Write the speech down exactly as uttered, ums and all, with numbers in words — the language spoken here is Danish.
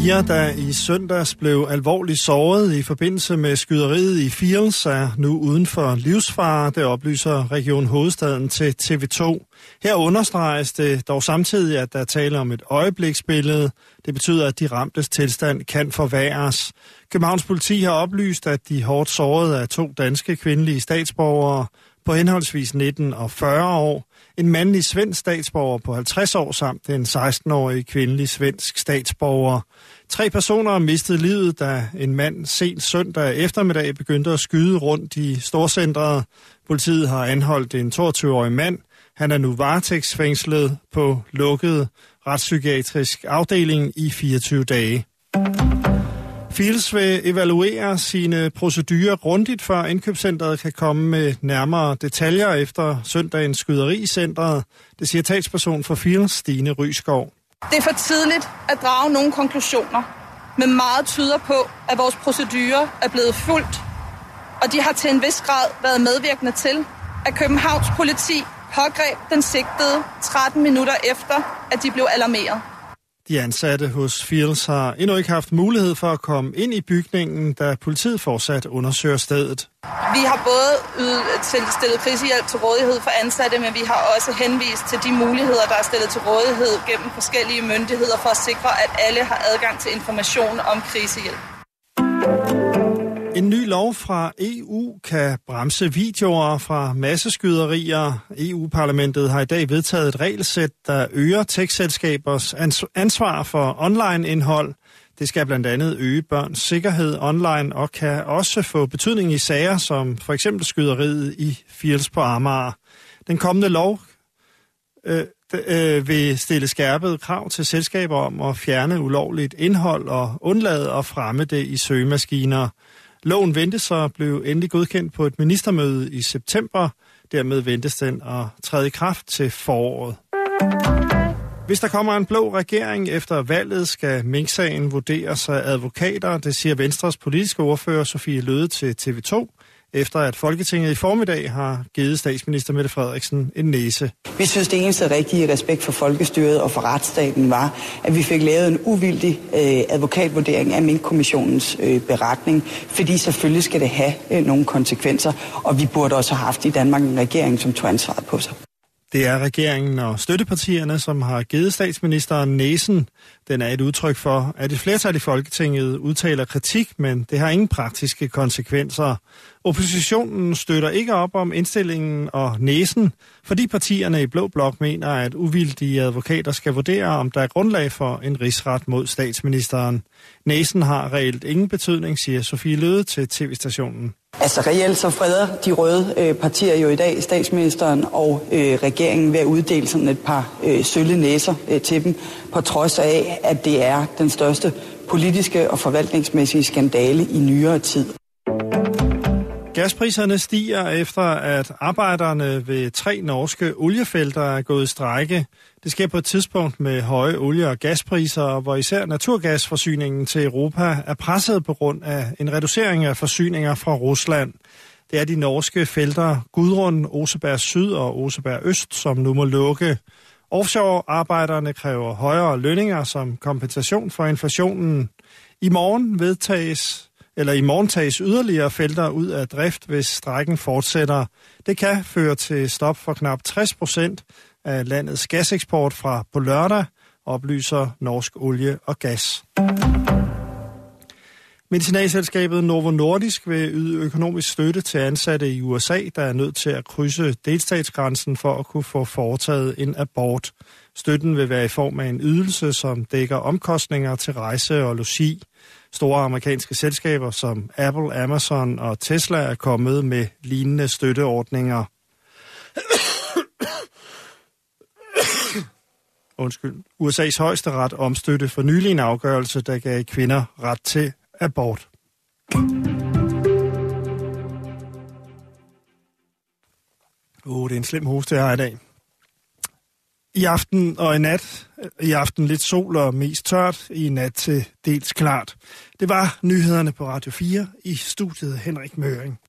fire, der i søndags blev alvorligt såret i forbindelse med skyderiet i Fields, er nu uden for livsfare. Det oplyser Region Hovedstaden til T V to. Her understreges det dog samtidig, at der taler om et øjebliksbillede. Det betyder, at de ramtes tilstand kan forværres. Københavns politi har oplyst, at de hårdt sårede er to danske kvindelige statsborgere på henholdsvis nitten og fyrre år. En mandlig svensk statsborger på halvtreds år samt en seksten-årig kvindelig svensk statsborger. Tre personer mistede livet, da en mand sent søndag eftermiddag begyndte at skyde rundt i storcentret. Politiet har anholdt en toogtyve-årig mand. Han er nu varetægtsfængslet på lukket retspsykiatrisk afdeling i fireogtyve dage. Fields vil evaluere sine procedurer grundigt, før indkøbscentret kan komme med nærmere detaljer efter søndagens skyderi i centret. Det siger talsperson for Fields, Stine Rysgaard. Det er for tidligt at drage nogle konklusioner, men meget tyder på, at vores procedurer er blevet fulgt, og de har til en vis grad været medvirkende til, at Københavns politi pågreb den sigtede tretten minutter efter, at de blev alarmeret. De ansatte hos Fields har endnu ikke haft mulighed for at komme ind i bygningen, da politiet fortsat undersøger stedet. Vi har både stillet krisehjælp til rådighed for ansatte, men vi har også henvist til de muligheder, der er stillet til rådighed gennem forskellige myndigheder for at sikre, at alle har adgang til information om krisehjælp. En ny lov fra E U kan bremse videoer fra masseskyderier. E U-parlamentet har i dag vedtaget et regelsæt, der øger techselskabers ansvar for online-indhold. Det skal blandt andet øge børns sikkerhed online og kan også få betydning i sager som for eksempel skyderiet i Fields på Amager. Den kommende lov øh, øh, vil stille skærpede krav til selskaber om at fjerne ulovligt indhold og undlade at fremme det i søgemaskiner. Loven ventes så at blive endelig godkendt på et ministermøde i september. Dermed ventes den at træde i kraft til foråret. Hvis der kommer en blå regering efter valget, skal minksagen vurderes af advokater. Det siger Venstres politiske ordfører Sofie Løhde til T V to, efter at Folketinget i formiddag har givet statsminister Mette Frederiksen en næse. Vi synes, det eneste rigtige respekt for folkestyret og for retsstaten var, at vi fik lavet en uvildig øh, advokatvurdering af Minkkommissionens øh, beretning, fordi selvfølgelig skal det have øh, nogle konsekvenser, og vi burde også have haft i Danmark en regering, som tog ansvaret på sig. Det er regeringen og støttepartierne, som har givet statsministeren næsen. Den er et udtryk for, at et flertal i Folketinget udtaler kritik, men det har ingen praktiske konsekvenser. Oppositionen støtter ikke op om indstillingen og næsen, fordi partierne i Blå Blok mener, at uvildige advokater skal vurdere, om der er grundlag for en rigsret mod statsministeren. Næsen har reelt ingen betydning, siger Sofie Løhde til T V-stationen. Altså reelt så freder de røde øh, partier jo i dag statsministeren og øh, regeringen ved at uddele sådan et par øh, sølle næser øh, til dem, på trods af, at det er den største politiske og forvaltningsmæssige skandale i nyere tid. Gaspriserne stiger efter, at arbejderne ved tre norske oliefelter er gået i strejke. Det sker på et tidspunkt med høje olie- og gaspriser, hvor især naturgasforsyningen til Europa er presset på grund af en reducering af forsyninger fra Rusland. Det er de norske felter Gudrun, Oseberg Syd og Oseberg Øst, som nu må lukke. Offshore-arbejderne kræver højere lønninger som kompensation for inflationen. I morgen vedtages eller i morgen tages yderligere felter ud af drift, hvis strejken fortsætter. Det kan føre til stop for knap tres procent af landets gaseksport fra på lørdag, oplyser Norsk Olie og Gas. Medicinalselskabet Novo Nordisk vil yde økonomisk støtte til ansatte i U S A, der er nødt til at krydse delstatsgrænsen for at kunne få foretaget en abort. Støtten vil være i form af en ydelse, som dækker omkostninger til rejse og logi. Store amerikanske selskaber som Apple, Amazon og Tesla er kommet med lignende støtteordninger. Undskyld. U S A's højesteret omstøtte for nylig en afgørelse, der gav kvinder ret til abort. Åh, oh, det er en slem hoste, jeg har i dag. I aften og i nat, i aften lidt sol og mest tørt, i nat til dels klart. Det var nyhederne på Radio fire i studiet Henrik Møring.